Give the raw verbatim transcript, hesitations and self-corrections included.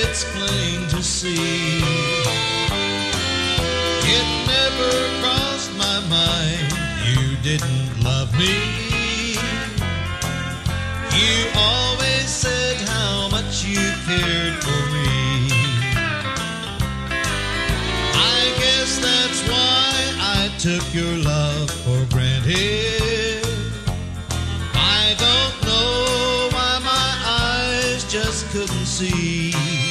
it's plain to see. It never crossed my mind you didn't love me. You always said how much you cared for me. I guess that's why I took your love for granted. I don't know why my eyes just couldn't see